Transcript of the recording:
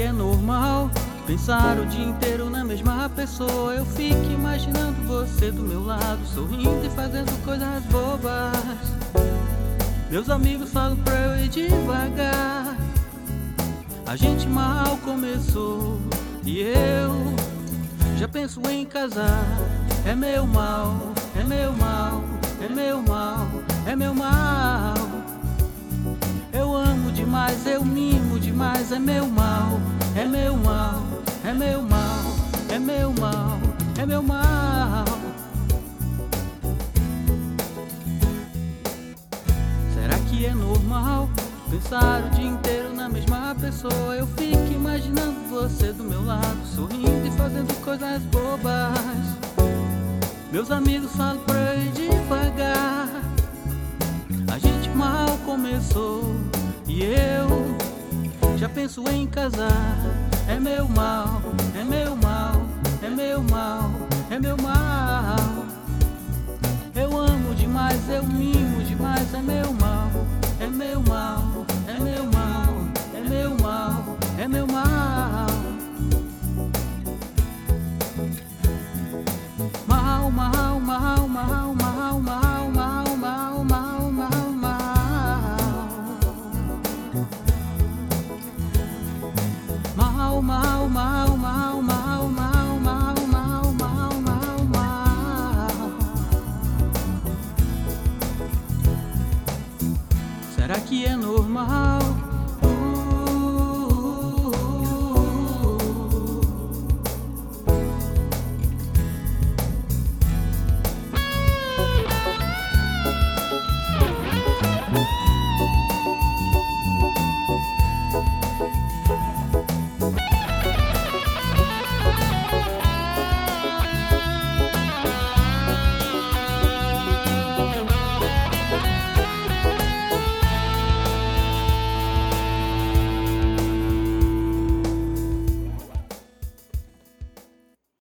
que é normal pensar o dia inteiro na mesma pessoa? Eu fico imaginando você do meu lado, sorrindo e fazendo coisas bobas. Meus amigos falam pra eu ir devagar. A gente mal começou e eu já penso em casar. É meu mal, é meu mal, é meu mal, é meu mal. Eu amo demais, eu mimo demais. É meu mal, é meu mal, é meu mal, é meu mal, é meu mal. Será que é normal pensar o dia inteiro na mesma pessoa? Eu fico imaginando você do meu lado, sorrindo e fazendo coisas bobas. Meus amigos falam pra eu ir devagar. A gente mal começou e eu já penso em casar. É meu mal, é meu mal, é meu mal, é meu mal. Eu amo demais, eu mimo demais. É meu mal, é meu mal, é meu mal, é meu mal, é meu mal. Mal, mal, mal, mal, mal, mal, mal, mal, mal, mal, mal. Mal, mal, mal, mal, mal, mal, mal, mal, mal, mal, mal. Será que é normal